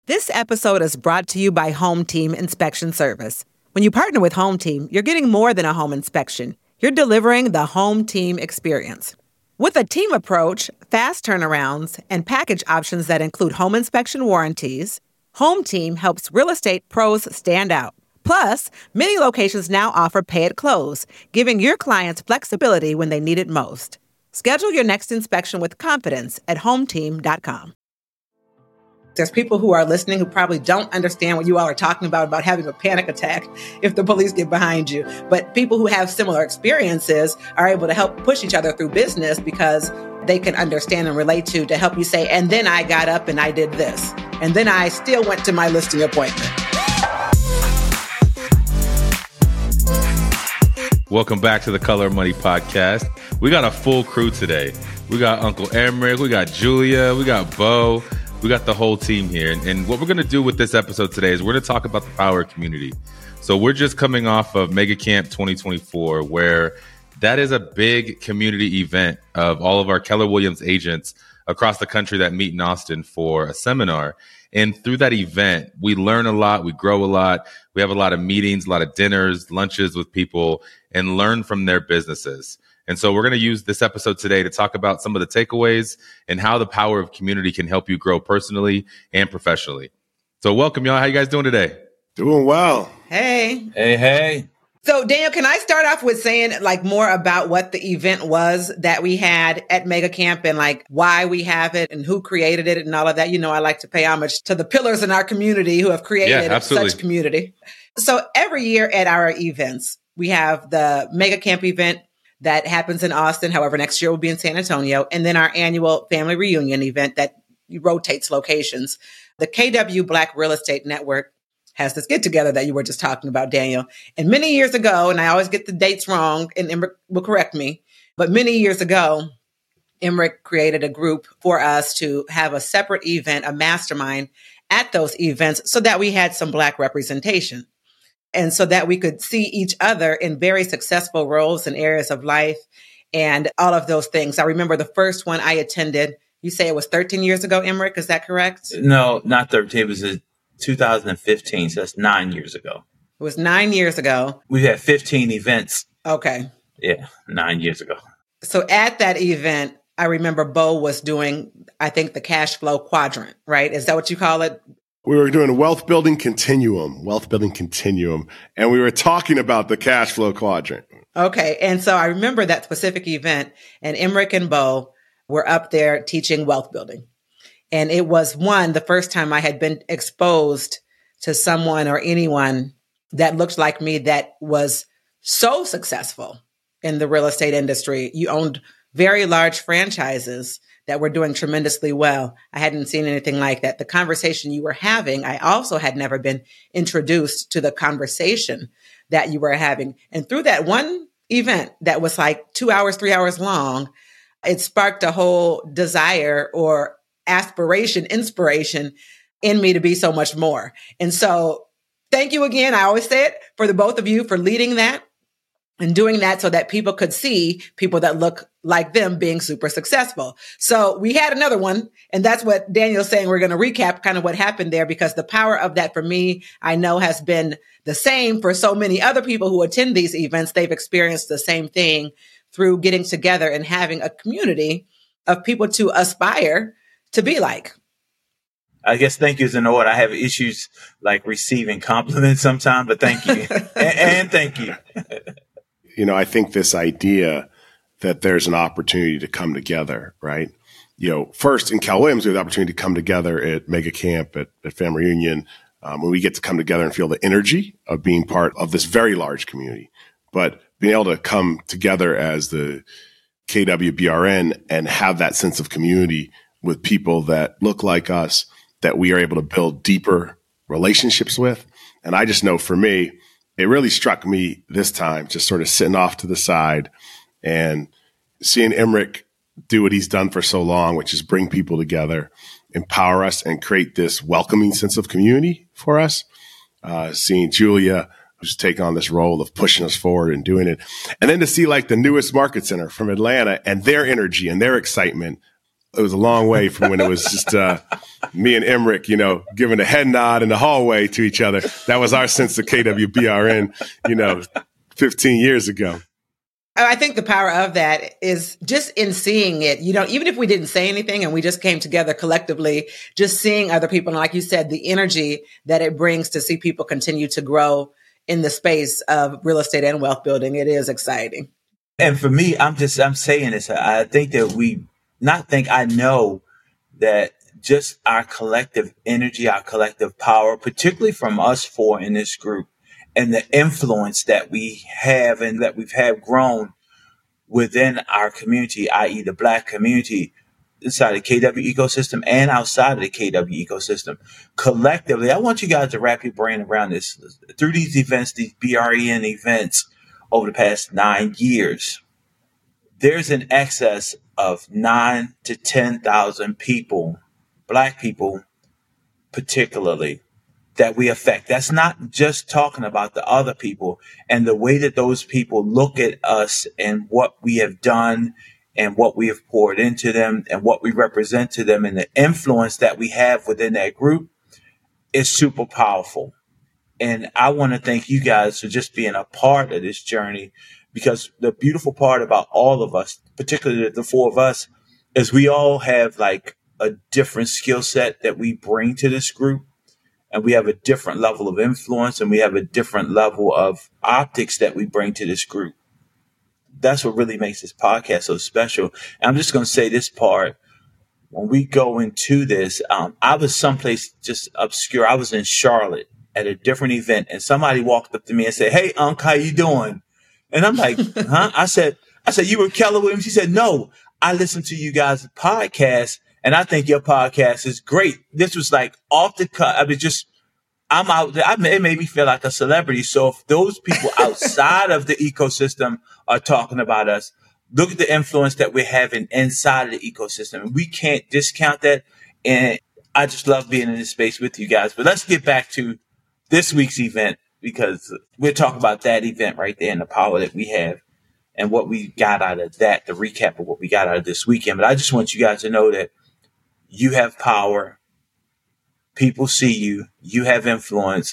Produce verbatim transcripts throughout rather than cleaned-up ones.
This episode is brought to you by Home Team Inspection Service. When you partner with Home Team, you're getting more than a home inspection. You're delivering the Home Team experience. With a team approach, fast turnarounds, and package options that include home inspection warranties, Home Team helps real estate pros stand out. Plus, many locations now offer pay at close, giving your clients flexibility when they need it most. Schedule your next inspection with confidence at home team dot com. There's people who are listening who probably don't understand what you all are talking about, about having a panic attack if the police get behind you. But people who have similar experiences are able to help push each other through business because they can understand and relate to, to help you say, and then I got up and I did this. And then I still went to my listing appointment. Welcome back to the Color of Money podcast. We got a full crew today. We got Uncle Emrick, we got Julia, we got Bo. We got the whole team here. And, and what we're going to do with this episode today is we're going to talk about the power of community. So we're just coming off of Mega Camp twenty twenty-four, where that is a big community event of all of our Keller Williams agents across the country that meet in Austin for a seminar. And through that event, we learn a lot, we grow a lot. We have a lot of meetings, a lot of dinners, lunches with people, and learn from their businesses. And so we're going to use this episode today to talk about some of the takeaways and how the power of community can help you grow personally and professionally. So welcome, y'all. How you guys doing today? Doing well. Hey. Hey, hey. So, Daniel, can I start off with saying like more about what the event was that we had at Mega Camp and like why we have it and who created it and all of that? You know, I like to pay homage to the pillars in our community who have created yeah, such community. So every year at our events, we have the Mega Camp event that happens in Austin. However, next year will be in San Antonio. And then our annual family reunion event that rotates locations. The K W Black Real Estate Network has this get together that you were just talking about, Daniel. And many years ago, and I always get the dates wrong, and Emrick will correct me, but many years ago, Emrick created a group for us to have a separate event, a mastermind at those events so that we had some Black representation. And so that we could see each other in very successful roles and areas of life and all of those things. I remember the first one I attended, you say it was thirteen years ago, Emrick, is that correct? No, not thirteen. It was two thousand fifteen, so that's nine years ago. It was nine years ago. We had fifteen events. Okay. Yeah, nine years ago. So at that event, I remember Bo was doing, I think, the cash flow quadrant, right? Is that what you call it? We were doing a wealth building continuum, wealth building continuum, and we were talking about the cash flow quadrant. Okay. And so I remember that specific event, and Emrick and Bo were up there teaching wealth building. And it was one, the first time I had been exposed to someone or anyone that looked like me that was so successful in the real estate industry. You owned very large franchises that were doing tremendously well. I hadn't seen anything like that. The conversation you were having, I also had never been introduced to the conversation that you were having. And through that one event that was like two hours, three hours long, it sparked a whole desire or aspiration, inspiration in me to be so much more. And so thank you again. I always say it for the both of you for leading that and doing that so that people could see people that look like them being super successful. So we had another one, and that's what Daniel's saying. We're going to recap kind of what happened there, because the power of that for me, I know has been the same for so many other people who attend these events. They've experienced the same thing through getting together and having a community of people to aspire to be like. I guess thank yous in order. I have issues like receiving compliments sometimes, but thank you. and, and thank you. You know, I think this idea that there's an opportunity to come together, right? You know, first in Cal Williams, we have the opportunity to come together at Mega Camp, at, at Family Reunion, um, when we get to come together and feel the energy of being part of this very large community. But being able to come together as the K W B R N and have that sense of community with people that look like us, that we are able to build deeper relationships with. And I just know for me, it really struck me this time, just sort of sitting off to the side and seeing Emrick do what he's done for so long, which is bring people together, empower us, and create this welcoming sense of community for us. Uh, seeing Julia, who's taken on this role of pushing us forward and doing it. And then to see like the newest market center from Atlanta and their energy and their excitement It was a long way from when it was just uh, me and Emmerich, you know, giving a head nod in the hallway to each other. That was our sense of K W B R N, you know, fifteen years ago. I think the power of that is just in seeing it, you know, even if we didn't say anything and we just came together collectively, just seeing other people. And like you said, the energy that it brings to see people continue to grow in the space of real estate and wealth building. It is exciting. And for me, I'm just, I'm saying this. I think that we not think I know that just our collective energy, our collective power, particularly from us four in this group, and the influence that we have and that we've had grown within our community, that is the Black community, inside the K W ecosystem and outside of the K W ecosystem. Collectively, I want you guys to wrap your brain around this. Through these events, these B R E N events over the past nine years, there's an excess of nine to ten thousand people, Black people particularly, that we affect. That's not just talking about the other people and the way that those people look at us and what we have done and what we have poured into them and what we represent to them and the influence that we have within that group is super powerful. And I want to thank you guys for just being a part of this journey, because the beautiful part about all of us, particularly the four of us, is we all have like a different skill set that we bring to this group. And we have a different level of influence and we have a different level of optics that we bring to this group. That's what really makes this podcast so special. And I'm just going to say this part. When we go into this, um, I was someplace just obscure. I was in Charlotte at a different event and somebody walked up to me and said, "Hey, Unc, how you doing?" And I'm like, huh? I said, I said, "You were Keller Williams?" He said, "No, I listened to you guys' podcast. And I think your podcast is great." This was like off the cut. I mean, just, I'm out there. I mean, it made me feel like a celebrity. So if those people outside of the ecosystem are talking about us, look at the influence that we're having inside of the ecosystem. And we can't discount that. And I just love being in this space with you guys. But let's get back to this week's event, because we're talking about that event right there and the power that we have and what we got out of that, the recap of what we got out of this weekend. But I just want you guys to know that you have power. People see you. You have influence.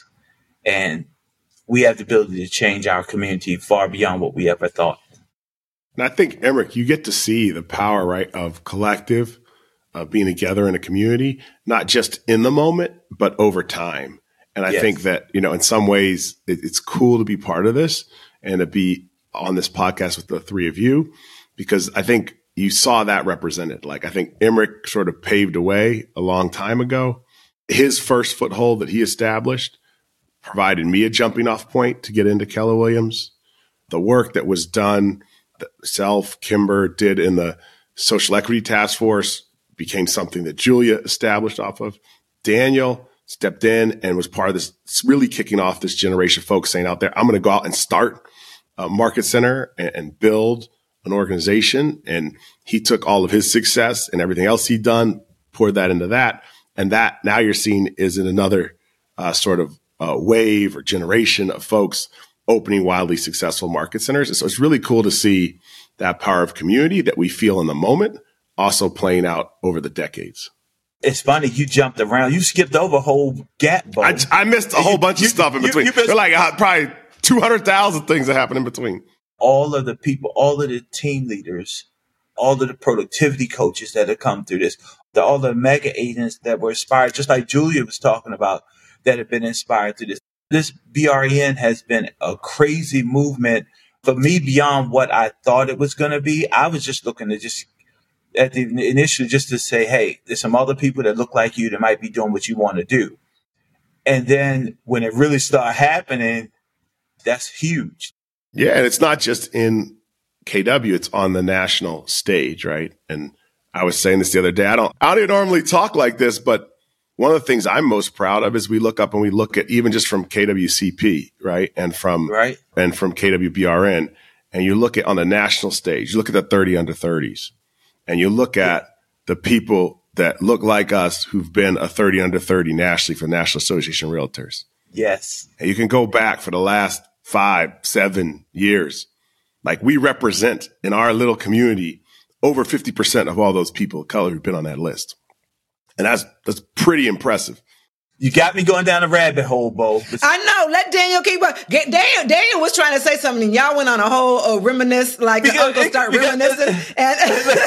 And we have the ability to change our community far beyond what we ever thought. And I think, Emmerich, you get to see the power, right, of collective, uh, being together in a community, not just in the moment, but over time. And I yes. think that, you know, in some ways, it, it's cool to be part of this and to be on this podcast with the three of you, because I think you saw that represented. Like, I think Emmerich sort of paved a way a long time ago. His first foothold that he established provided me a jumping off point to get into Keller Williams. The work that was done, that self, Kimber did in the social equity task force became something that Julia established off of. Daniel stepped in and was part of this, really kicking off this generation of folks saying out there, I'm going to go out and start a market center and, and build an organization. And he took all of his success and everything else he'd done, poured that into that. And that now you're seeing is in another uh, sort of uh, wave or generation of folks opening wildly successful market centers. And so it's really cool to see that power of community that we feel in the moment also playing out over the decades. It's funny, you jumped around. You skipped over a whole gap, Bo. I, I missed a whole you, bunch you, of stuff in between. You, you They're like uh, probably two hundred thousand things that happen in between. All of the people, all of the team leaders, all of the productivity coaches that have come through this, the, all the mega agents that were inspired, just like Julia was talking about, that have been inspired through this. This B R E N has been a crazy movement for me beyond what I thought it was going to be. I was just looking to just at the initially just to say, hey, there's some other people that look like you that might be doing what you want to do. And then when it really started happening, that's huge. Yeah. And it's not just in K W, it's on the national stage, right? And I was saying this the other day. I don't, I don't normally talk like this, but one of the things I'm most proud of is we look up and we look at even just from K W C P, right? And from, right. and from K W B R N. And you look at on the national stage, you look at the thirty under thirties and you look at the people that look like us who've been a thirty under thirty nationally for National Association of Realtors. Yes. And you can go back for the last five, seven years. Like we represent in our little community over fifty percent of all those people of color who've been on that list. And that's, that's pretty impressive. You got me going down a rabbit hole, Bo. I know. Let Daniel keep on. Get, Daniel, Daniel was trying to say something. Y'all went on a whole uh, reminisce, like the uncle start reminiscing. And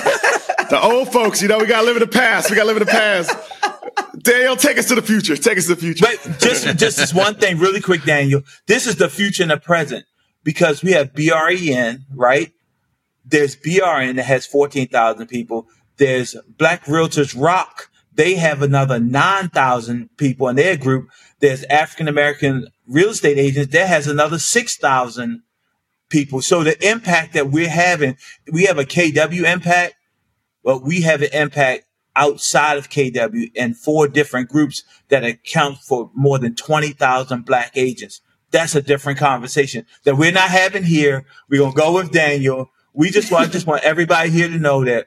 the old folks, you know, we got to live in the past. We got to live in the past. Daniel, take us to the future. Take us to the future. But just, just this one thing really quick, Daniel. This is the future and the present because we have B R E N, right? There's B R N that has fourteen thousand people. There's Black Realtors Rock. They have another nine thousand people in their group. There's African-American real estate agents. That has another six thousand people. So the impact that we're having, we have a K W impact, but we have an impact outside of K W in four different groups that account for more than twenty thousand Black agents. That's a different conversation that we're not having here. We're going to go with Daniel. We just want, just want everybody here to know that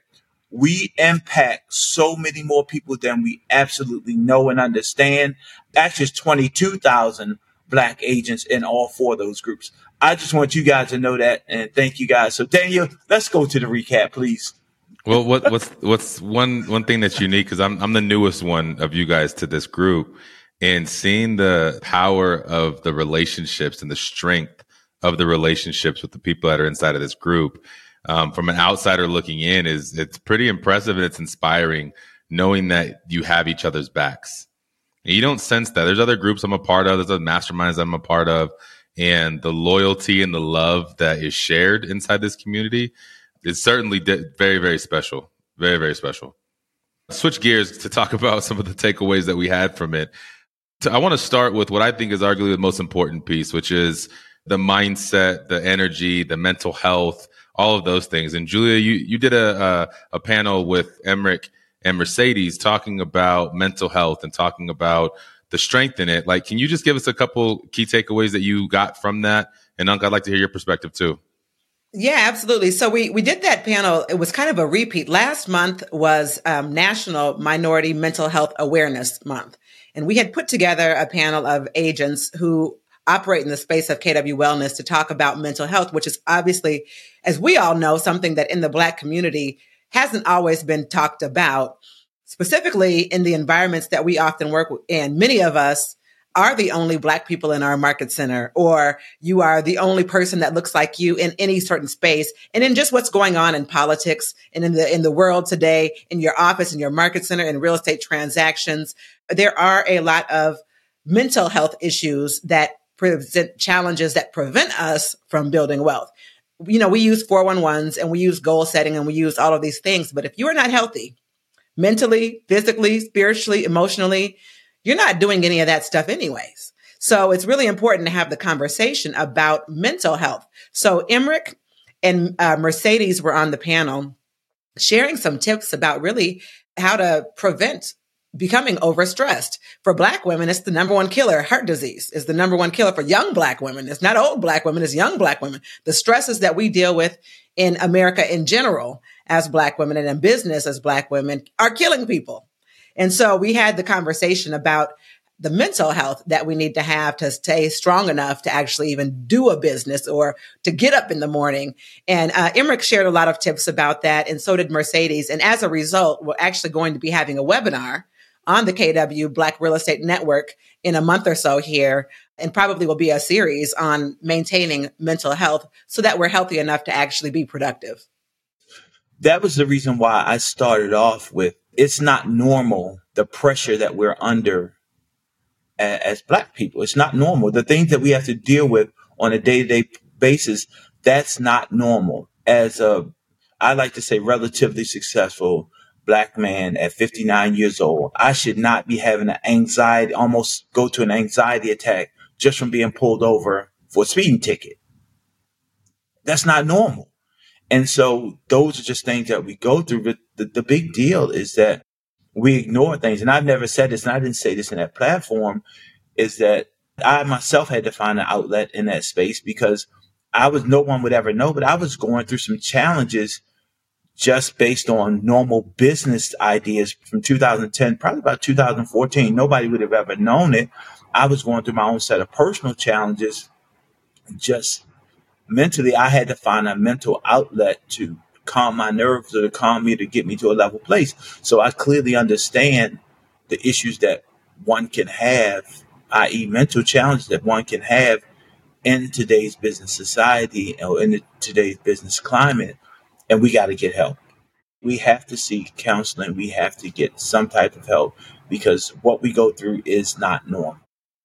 we impact so many more people than we absolutely know and understand. Actually, it's twenty-two thousand Black agents in all four of those groups. I just want you guys to know that, and thank you guys. So, Daniel, let's go to the recap, please. Well, what, what's what's one one thing that's unique because I'm I'm the newest one of you guys to this group, and seeing the power of the relationships and the strength of the relationships with the people that are inside of this group. Um, from an outsider looking in is it's pretty impressive and it's inspiring knowing that you have each other's backs. And you don't sense that. There's other groups I'm a part of. There's other masterminds I'm a part of. And the loyalty and the love that is shared inside this community is certainly de- very, very special. Very, very special. Switch gears to talk about some of the takeaways that we had from it. So I want to start with what I think is arguably the most important piece, which is the mindset, the energy, the mental health, all of those things. And Julia, you, you did a, a, a panel with Emmerich and Mercedes talking about mental health and talking about the strength in it. Like, can you just give us a couple key takeaways that you got from that? And Unc, I'd like to hear your perspective too. Yeah, absolutely. So we, we did that panel. It was kind of a repeat. Last month was um, National Minority Mental Health Awareness Month. And we had put together a panel of agents who operate in the space of K W Wellness to talk about mental health, which is obviously, as we all know, something that in the Black community hasn't always been talked about, specifically in the environments that we often work in. Many of us are the only Black people in our market center, or you are the only person that looks like you in any certain space. And in just what's going on in politics and in the in the world today, in your office, in your market center, in real estate transactions, there are a lot of mental health issues that present challenges that prevent us from building wealth. You know, we use four one ones and we use goal setting and we use all of these things. But if you are not healthy, mentally, physically, spiritually, emotionally, you're not doing any of that stuff anyways. So it's really important to have the conversation about mental health. So Emmerich and uh, Mercedes were on the panel sharing some tips about really how to prevent becoming overstressed. For Black women, it's the number one killer. Heart disease is the number one killer for young Black women. It's not old Black women, it's young Black women. The stresses that we deal with in America in general as Black women and in business as Black women are killing people. And so we had the conversation about the mental health that we need to have to stay strong enough to actually even do a business or to get up in the morning. And uh, Emmerich shared a lot of tips about that, and so did Mercedes. And as a result, we're actually going to be having a webinar on the K W Black Real Estate Network in a month or so here, and probably will be a series on maintaining mental health so that we're healthy enough to actually be productive. That was the reason why I started off with, it's not normal, the pressure that we're under as, as Black people. It's not normal. The things that we have to deal with on a day-to-day basis, that's not normal. As a, I like to say, relatively successful Black man at fifty-nine years old, I should not be having an anxiety, almost go to an anxiety attack just from being pulled over for a speeding ticket. That's not normal. And so those are just things that we go through. But the, the big deal is that we ignore things. And I've never said this, and I didn't say this in that platform, is that I myself had to find an outlet in that space because I was, no one would ever know, but I was going through some challenges just based on normal business ideas from two thousand ten, probably about two thousand fourteen. Nobody would have ever known it. I was going through my own set of personal challenges. Just mentally, I had to find a mental outlet to calm my nerves or to calm me to get me to a level place. So I clearly understand the issues that one can have, that is mental challenges that one can have in today's business society or in the, today's business climate. And we got to get help. We have to seek counseling. We have to get some type of help because what we go through is not normal.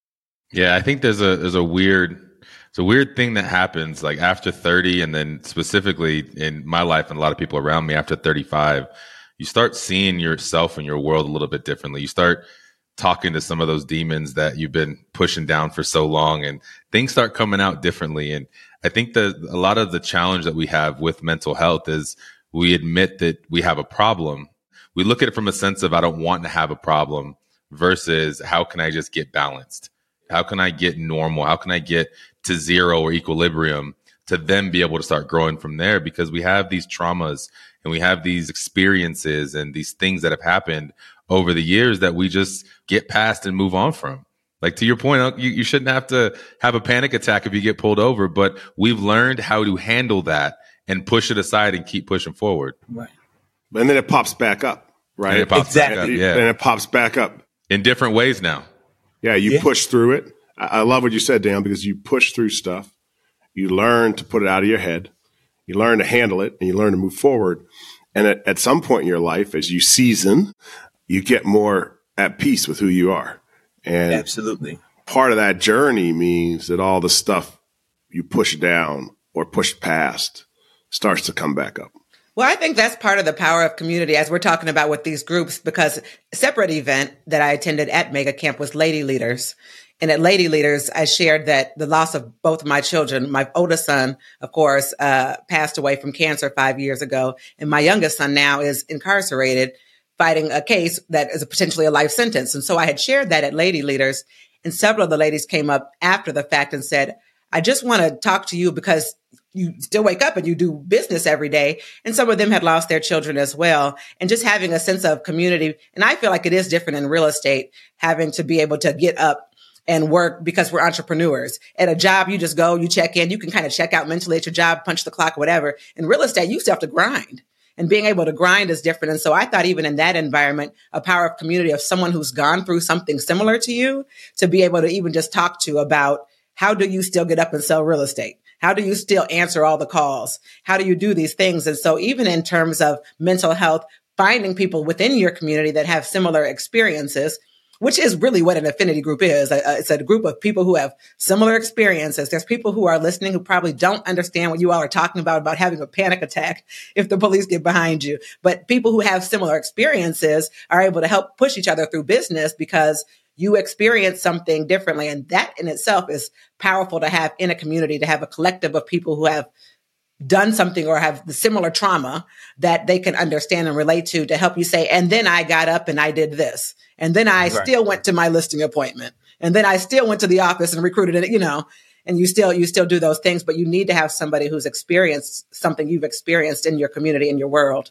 Yeah, I think there's a there's a weird it's a weird thing that happens like after thirty, and then specifically in my life and a lot of people around me after thirty-five, you start seeing yourself and your world a little bit differently. You start talking to some of those demons that you've been pushing down for so long, and things start coming out differently. And I think that a lot of the challenge that we have with mental health is we admit that we have a problem. We look at it from a sense of I don't want to have a problem versus how can I just get balanced? How can I get normal? How can I get to zero or equilibrium to then be able to start growing from there? Because we have these traumas and we have these experiences and these things that have happened over the years that we just get past and move on from. Like to your point, you, you shouldn't have to have a panic attack if you get pulled over, but we've learned how to handle that and push it aside and keep pushing forward. Right. And then it pops back up, right? And it pops exactly. back up, yeah. And it pops back up. In different ways now. Yeah, you yeah. push through it. I, I love what you said, Dan, because you push through stuff. You learn to put it out of your head. You learn to handle it, and you learn to move forward. And at, at some point in your life, as you season, you get more at peace with who you are. And absolutely, part of that journey means that all the stuff you push down or push past starts to come back up. Well, I think that's part of the power of community as we're talking about with these groups, because a separate event that I attended at Mega Camp was Lady Leaders. And at Lady Leaders, I shared that the loss of both of my children, my oldest son, of course, uh, passed away from cancer five years ago. And my youngest son now is incarcerated, fighting a case that is potentially a life sentence. And so I had shared that at Lady Leaders, and several of the ladies came up after the fact and said, I just want to talk to you because you still wake up and you do business every day. And some of them had lost their children as well. And just having a sense of community. And I feel like it is different in real estate, having to be able to get up and work because we're entrepreneurs. At a job, you just go, you check in, you can kind of check out mentally at your job, punch the clock, whatever. In real estate, you still have to grind. And being able to grind is different. And so I thought even in that environment, a power of community of someone who's gone through something similar to you, to be able to even just talk to about how do you still get up and sell real estate? How do you still answer all the calls? How do you do these things? And so even in terms of mental health, finding people within your community that have similar experiences, which is really what an affinity group is. It's a group of people who have similar experiences. There's people who are listening who probably don't understand what you all are talking about, about having a panic attack if the police get behind you. But people who have similar experiences are able to help push each other through business because you experience something differently. And that in itself is powerful to have in a community, to have a collective of people who have done something or have the similar trauma that they can understand and relate to, to help you say, and then I got up and I did this. And then I right. still went to my listing appointment. And then I still went to the office and recruited it, you know, and you still, you still do those things, but you need to have somebody who's experienced something you've experienced in your community, in your world.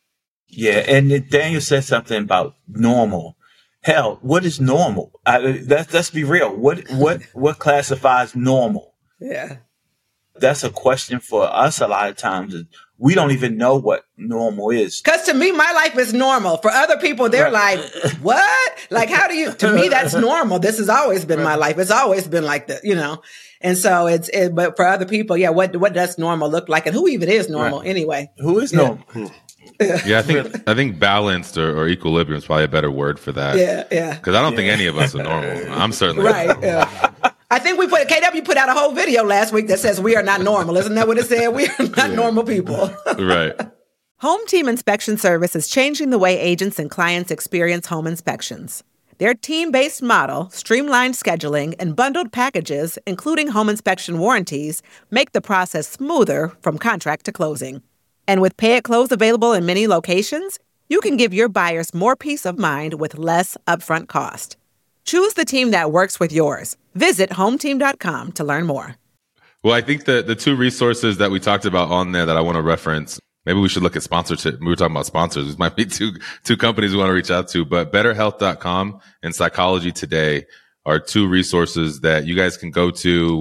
Yeah. And Daniel said something about normal. Hell, what is normal? I, let's, let's be real. What, what, what classifies normal? Yeah. That's a question for us a lot of times. We don't even know what normal is. Because to me, my life is normal. For other people, they're right. like, what? Like, how do you, to me, that's normal. This has always been right. my life. It's always been like that, you know? And so it's, it, but for other people, yeah, what, what does normal look like? And who even is normal right. anyway? Who is normal? Yeah. yeah, I think I think balanced or, or equilibrium is probably a better word for that. Yeah, yeah. Because I don't yeah. think any of us are normal. I'm certainly right. Yeah. I think we put K W put out a whole video last week that says we are not normal. Isn't that what it said? We are not yeah. normal people. Right. Home Team Inspection Service is changing the way agents and clients experience home inspections. Their team-based model, streamlined scheduling, and bundled packages, including home inspection warranties, make the process smoother from contract to closing. And with Pay at Close available in many locations, you can give your buyers more peace of mind with less upfront cost. Choose the team that works with yours. Visit home team dot com to learn more. Well, I think the, the two resources that we talked about on there that I want to reference, maybe we should look at sponsorship. We were talking about sponsors. This might be two two companies we want to reach out to, but better health dot com and Psychology Today are two resources that you guys can go to,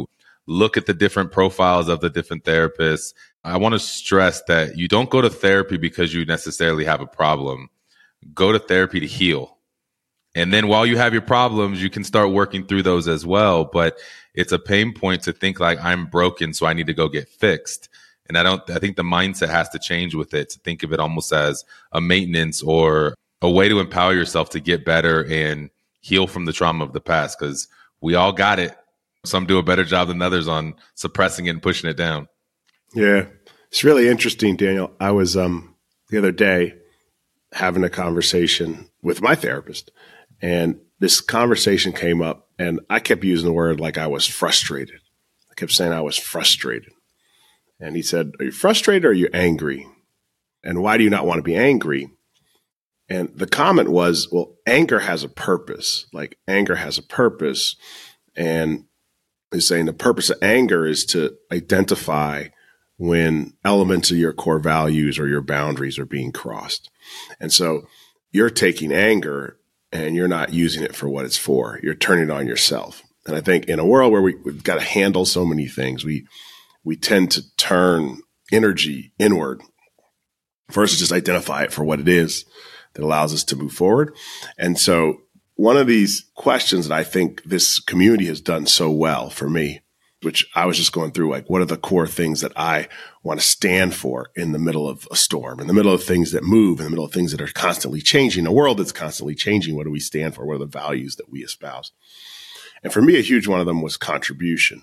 look at the different profiles of the different therapists. I want to stress that you don't go to therapy because you necessarily have a problem. Go to therapy to heal. And then while you have your problems, you can start working through those as well. But it's a pain point to think like, I'm broken, so I need to go get fixed. And I don't, I think the mindset has to change with it, to think of it almost as a maintenance or a way to empower yourself to get better and heal from the trauma of the past, because we all got it. Some do a better job than others on suppressing it and pushing it down. Yeah. It's really interesting, Daniel. I was um, the other day having a conversation with my therapist, and this conversation came up, and I kept using the word like I was frustrated. I kept saying I was frustrated. And he said, are you frustrated or are you angry? And why do you not want to be angry? And the comment was, well, anger has a purpose. Like anger has a purpose. And he's saying the purpose of anger is to identify when elements of your core values or your boundaries are being crossed. And so you're taking anger and you're not using it for what it's for. You're turning it on yourself. And I think in a world where we, we've got to handle so many things, we we tend to turn energy inward versus just identify it for what it is that allows us to move forward. And so one of these questions that I think this community has done so well for me, which I was just going through, like, what are the core things that I want to stand for in the middle of a storm, in the middle of things that move, in the middle of things that are constantly changing, a world that's constantly changing? What do we stand for? What are the values that we espouse? And for me, a huge one of them was contribution.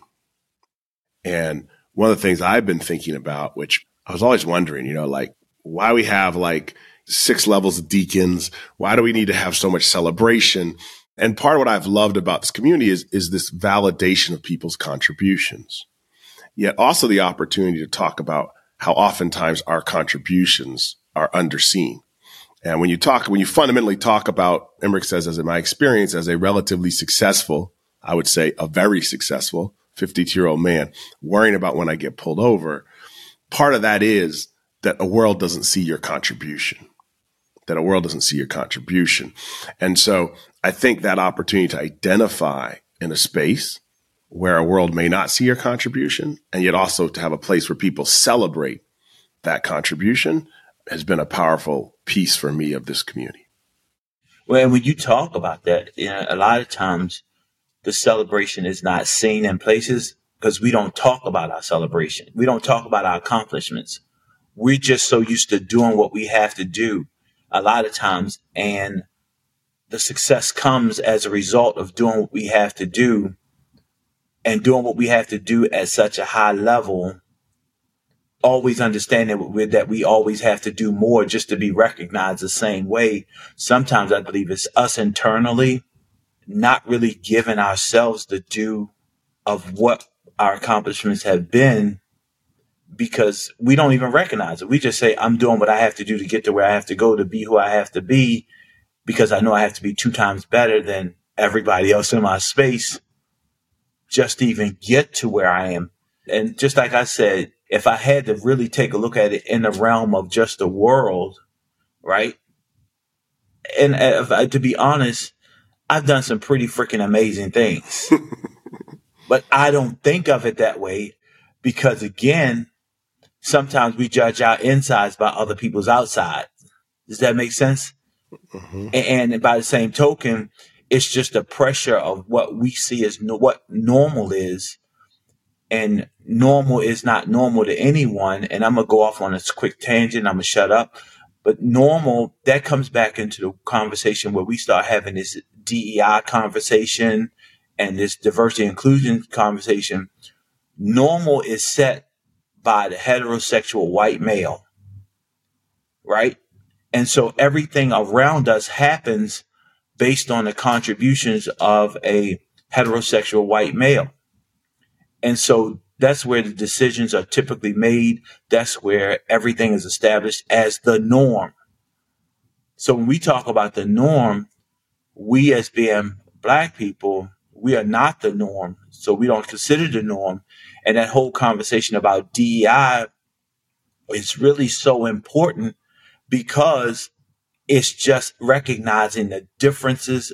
And one of the things I've been thinking about, which I was always wondering, you know, like why we have like six levels of deacons, why do we need to have so much celebration? And part of what I've loved about this community is, is this validation of people's contributions, yet also the opportunity to talk about how oftentimes our contributions are underseen. And when you talk, when you fundamentally talk about, Emmerich says, as in my experience, as a relatively successful, I would say a very successful fifty-two-year-old man worrying about when I get pulled over, part of that is that a world doesn't see your contribution, that a world doesn't see your contribution. And so I think that opportunity to identify in a space where a world may not see your contribution, and yet also to have a place where people celebrate that contribution, has been a powerful piece for me of this community. Well, and when you talk about that, you know, a lot of times the celebration is not seen in places because we don't talk about our celebration. We don't talk about our accomplishments. We're just so used to doing what we have to do a lot of times. And the success comes as a result of doing what we have to do, and doing what we have to do at such a high level, always understanding that we, that we always have to do more just to be recognized the same way. Sometimes I believe it's us internally not really giving ourselves the due of what our accomplishments have been, because we don't even recognize it. We just say, I'm doing what I have to do to get to where I have to go to be who I have to be, because I know I have to be two times better than everybody else in my space just to even get to where I am. And just like I said, if I had to really take a look at it in the realm of just the world, right? And if I, to be honest, I've done some pretty freaking amazing things, but I don't think of it that way because, again, sometimes we judge our insides by other people's outside. Does that make sense? Mm-hmm. And, and by the same token, it's just the pressure of what we see as no, what normal is. And normal is not normal to anyone. And I'm going to go off on a quick tangent. I'm going to shut up. But normal, that comes back into the conversation where we start having this D E I conversation and this diversity inclusion conversation. Normal is set by the heterosexual white male, right? And so everything around us happens based on the contributions of a heterosexual white male. And so that's where the decisions are typically made. That's where everything is established as the norm. So when we talk about the norm, we as being Black people, we are not the norm. So we don't consider the norm. And that whole conversation about D E I is really so important because it's just recognizing the differences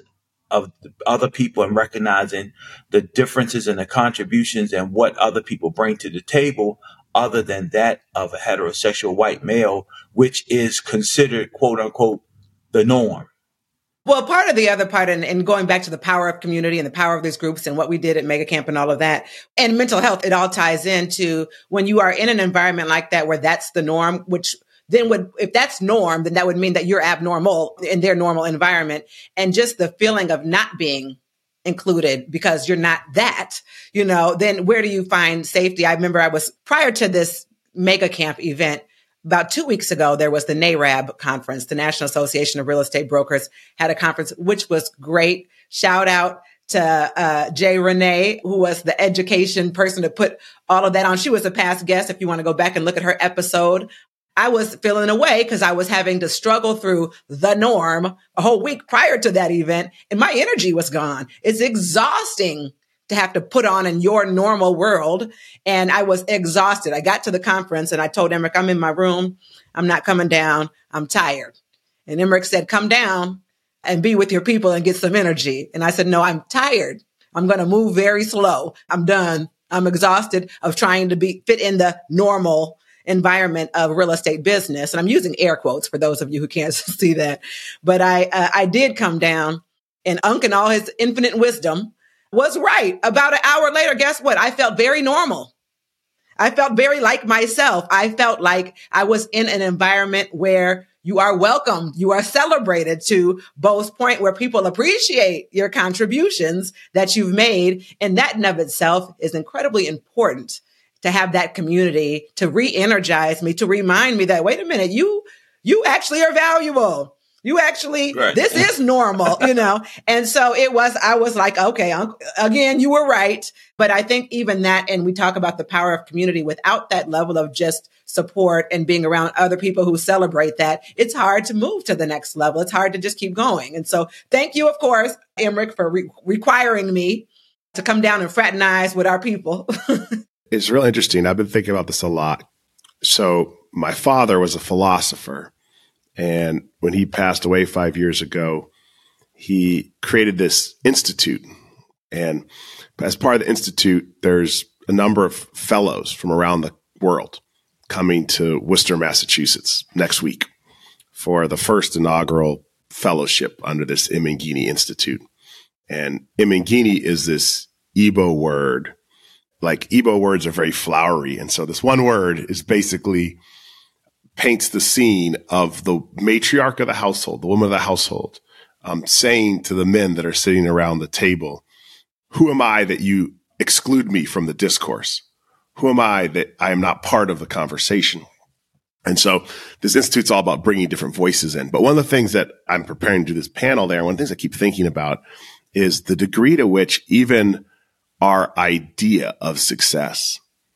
of other people and recognizing the differences and the contributions and what other people bring to the table other than that of a heterosexual white male, which is considered, quote unquote, the norm. Well, part of the other part, and, and going back to the power of community and the power of these groups and what we did at Mega Camp and all of that, and mental health, it all ties into when you are in an environment like that where that's the norm, which then would, if that's norm, then that would mean that you're abnormal in their normal environment. And just the feeling of not being included because you're not that, you know, then where do you find safety? I remember I was, prior to this Mega Camp event, about two weeks ago, there was the NARAB conference, the National Association of Real Estate Brokers had a conference, which was great. Shout out to uh, Jay Renee, who was the education person to put all of that on. She was a past guest. If you want to go back and look at her episode, I was feeling away because I was having to struggle through the norm a whole week prior to that event, and my energy was gone. It's exhausting to have to put on in your normal world. And I was exhausted. I got to the conference and I told Emmerich, I'm in my room. I'm not coming down. I'm tired. And Emmerich said, come down and be with your people and get some energy. And I said, no, I'm tired. I'm going to move very slow. I'm done. I'm exhausted of trying to be fit in the normal environment of real estate business. And I'm using air quotes for those of you who can't see that. But I, uh, I did come down, and Unc in all his infinite wisdom was right. About an hour later, guess what? I felt very normal. I felt very like myself. I felt like I was in an environment where you are welcomed. You are celebrated, to Bo's point, where people appreciate your contributions that you've made. And that in of itself is incredibly important, to have that community to re-energize me, to remind me that, wait a minute, you, you actually are valuable. You actually, right. This is normal, you know? And so it was, I was like, okay, again, you were right. But I think even that, and we talk about the power of community, without that level of just support and being around other people who celebrate that, it's hard to move to the next level. It's hard to just keep going. And so thank you, of course, Emmerich, for re- requiring me to come down and fraternize with our people. It's really interesting. I've been thinking about this a lot. So my father was a philosopher. And when he passed away five years ago, he created this institute. And as part of the institute, there's a number of fellows from around the world coming to Worcester, Massachusetts next week for the first inaugural fellowship under this Imingini Institute. And Imingini is this Igbo word. Like, Igbo words are very flowery. And so this one word is basically paints the scene of the matriarch of the household, the woman of the household, um, saying to the men that are sitting around the table, who am I that you exclude me from the discourse? Who am I that I am not part of the conversation? And so this institute's all about bringing different voices in. But one of the things that I'm preparing to do this panel there, one of the things I keep thinking about is the degree to which even our idea of success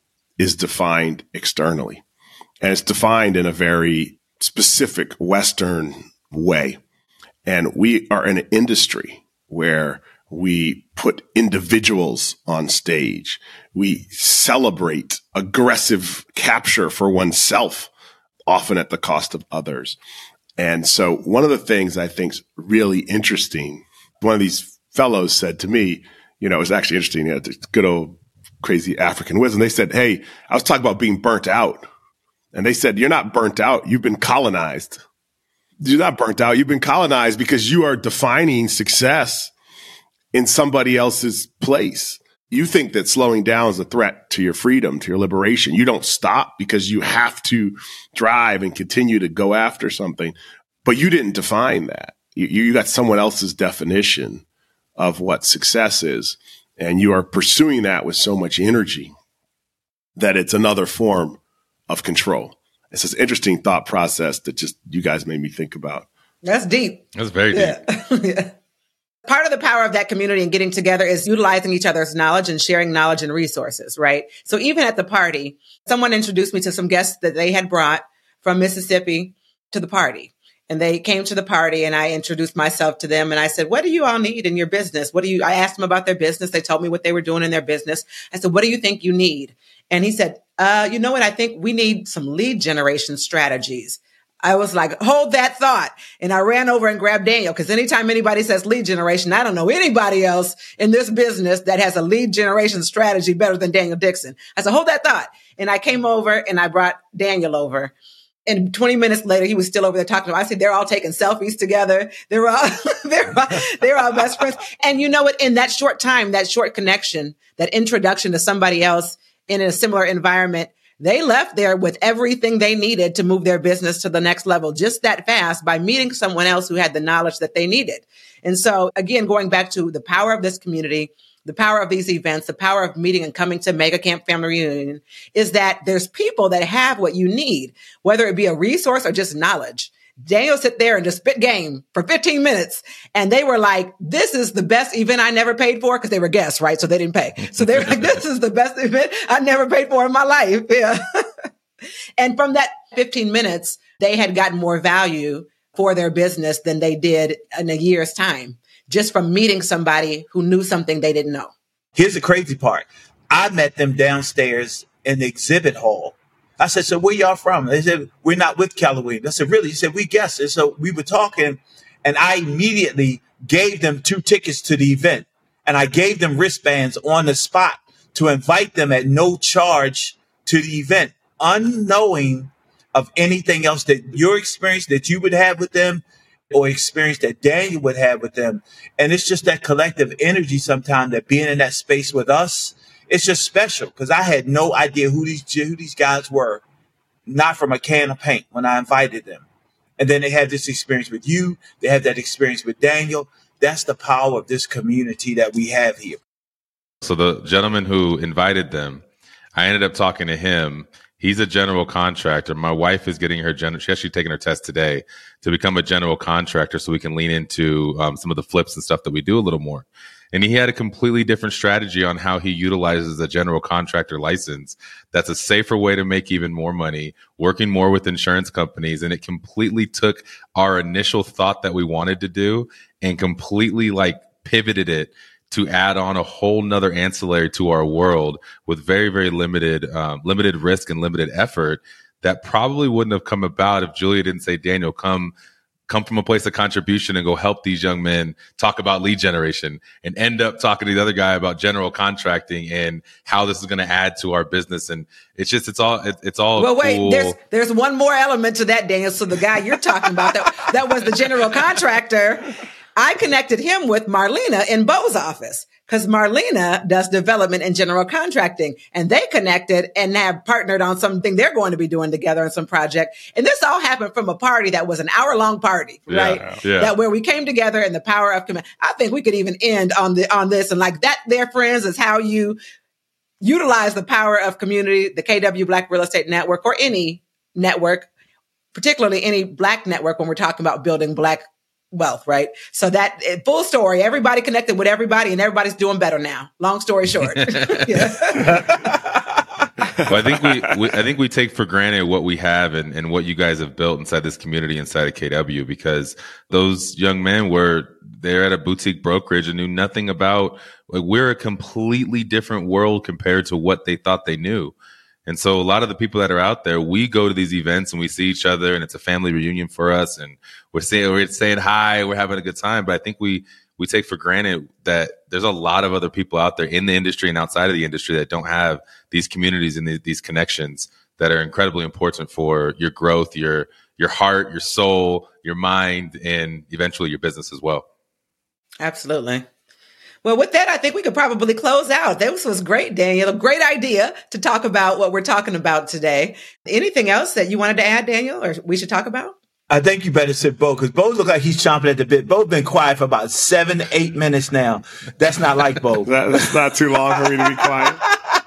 is defined externally. And it's defined in a very specific Western way. And we are in an industry where we put individuals on stage. We celebrate aggressive capture for oneself, often at the cost of others. And so one of the things I think is really interesting, one of these fellows said to me, you know, it was actually interesting, you know, good old crazy African wisdom. They said, hey, I was talking about being burnt out. And they said, you're not burnt out. You've been colonized. You're not burnt out. You've been colonized because you are defining success in somebody else's place. You think that slowing down is a threat to your freedom, to your liberation. You don't stop because you have to drive and continue to go after something. But you didn't define that. You, you got someone else's definition of what success is. And you are pursuing that with so much energy that it's another form of control. It's this interesting thought process that just you guys made me think about. That's deep. That's very deep. Yeah. Yeah. Part of the power of that community and getting together is utilizing each other's knowledge and sharing knowledge and resources, right? So even at the party, someone introduced me to some guests that they had brought from Mississippi to the party. And they came to the party and I introduced myself to them. And I said, what do you all need in your business? What do you, I asked them about their business. They told me what they were doing in their business. I said, what do you think you need? And he said, uh, you know what? I think we need some lead generation strategies. I was like, hold that thought. And I ran over and grabbed Daniel, because anytime anybody says lead generation, I don't know anybody else in this business that has a lead generation strategy better than Daniel Dixon. I said, hold that thought. And I came over and I brought Daniel over. And twenty minutes later, he was still over there talking to me. I said, they're all taking selfies together. They're all, they're all, they're all best friends. And you know what? In that short time, that short connection, that introduction to somebody else in a similar environment, they left there with everything they needed to move their business to the next level just that fast by meeting someone else who had the knowledge that they needed. And so again, going back to the power of this community, the power of these events, the power of meeting and coming to Mega Camp Family Reunion is that there's people that have what you need, whether it be a resource or just knowledge. Daniel sit there and just spit game for fifteen minutes. And they were like, this is the best event I never paid for, because they were guests, right? So they didn't pay. So they were like, this is the best event I never paid for in my life. Yeah. And from that fifteen minutes, they had gotten more value for their business than they did in a year's time, just from meeting somebody who knew something they didn't know. Here's the crazy part. I met them downstairs in the exhibit hall. I said, so where y'all from? They said, we're not with Keller Williams. I said, really? He said, we guessed. And so we were talking, and I immediately gave them two tickets to the event. And I gave them wristbands on the spot to invite them at no charge to the event, unknowing of anything else that your experience that you would have with them or experience that Daniel would have with them. And it's just that collective energy sometimes that being in that space with us, it's just special, because I had no idea who these who these guys were, not from a can of paint when I invited them. And then they had this experience with you. They had that experience with Daniel. That's the power of this community that we have here. So the gentleman who invited them, I ended up talking to him. He's a general contractor. My wife is getting her general. She's actually taking her test today to become a general contractor, so we can lean into um, some of the flips and stuff that we do a little more. And he had a completely different strategy on how he utilizes a general contractor license. That's a safer way to make even more money, working more with insurance companies. And it completely took our initial thought that we wanted to do and completely like pivoted it to add on a whole nother ancillary to our world with very, very limited, um, limited risk and limited effort that probably wouldn't have come about if Julia didn't say, Daniel, come, come from a place of contribution and go help these young men talk about lead generation, and end up talking to the other guy about general contracting and how this is going to add to our business. And it's just, it's all, it, it's all Well, wait, cool. there's, there's one more element to that, Daniel. So the guy you're talking about, that, that was the general contractor. I connected him with Marlena in Bo's office, because Marlena does development and general contracting, and they connected and have partnered on something they're going to be doing together on some project. And this all happened from a party that was an hour long party, right? Yeah, yeah. That where we came together and the power of command. I think we could even end on the, on this, and like that, their friends is how you utilize the power of community, the K W Black Real Estate Network, or any network, particularly any Black network when we're talking about building Black wealth, right? So that full story, everybody connected with everybody, and everybody's doing better now. Long story short. Well, I think we, we, I think we take for granted what we have and, and what you guys have built inside this community, inside of K W, because those young men were, they're at a boutique brokerage and knew nothing about, like, we're a completely different world compared to what they thought they knew. And so a lot of the people that are out there, we go to these events and we see each other, and it's a family reunion for us, and we're saying, we're saying hi, we're having a good time. But I think we, we take for granted that there's a lot of other people out there in the industry and outside of the industry that don't have these communities and these, these connections that are incredibly important for your growth, your, your heart, your soul, your mind, and eventually your business as well. Absolutely. Well, with that, I think we could probably close out. This was great, Daniel. A great idea to talk about what we're talking about today. Anything else that you wanted to add, Daniel, or we should talk about? I think you better sit Bo, because Bo look like he's chomping at the bit. Bo's been quiet for about seven, eight minutes now. That's not like Bo. That, that's not too long for me to be quiet.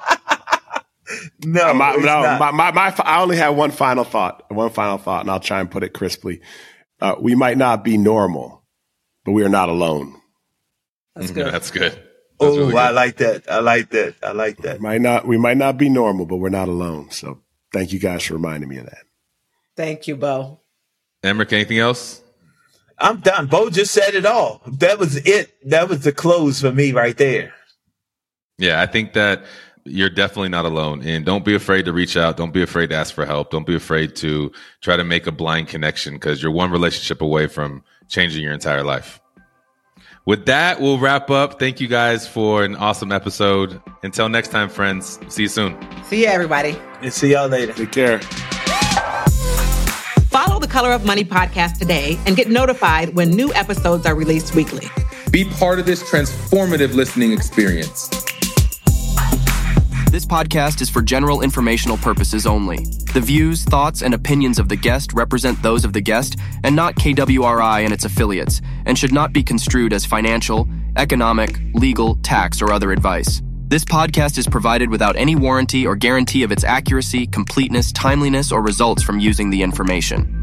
No, my, it's no not. my, my, my, I only have one final thought, one final thought, and I'll try and put it crisply. Uh, we might not be normal, but we are not alone. That's good. That's good. That's Oh, really good. I like that. I like that. I like that. We might not, we might not be normal, but we're not alone. So thank you guys for reminding me of that. Thank you, Bo. Emrick, anything else? I'm done. Bo just said it all. That was it. That was the close for me right there. Yeah, I think that you're definitely not alone. And don't be afraid to reach out. Don't be afraid to ask for help. Don't be afraid to try to make a blind connection, because you're one relationship away from changing your entire life. With that, we'll wrap up. Thank you guys for an awesome episode. Until next time, friends. See you soon. See you, everybody. And see y'all later. Take care. Follow the Color of Money podcast today and get notified when new episodes are released weekly. Be part of this transformative listening experience. This podcast is for general informational purposes only. The views, thoughts, and opinions of the guest represent those of the guest and not K W R I and its affiliates, and should not be construed as financial, economic, legal, tax, or other advice. This podcast is provided without any warranty or guarantee of its accuracy, completeness, timeliness, or results from using the information.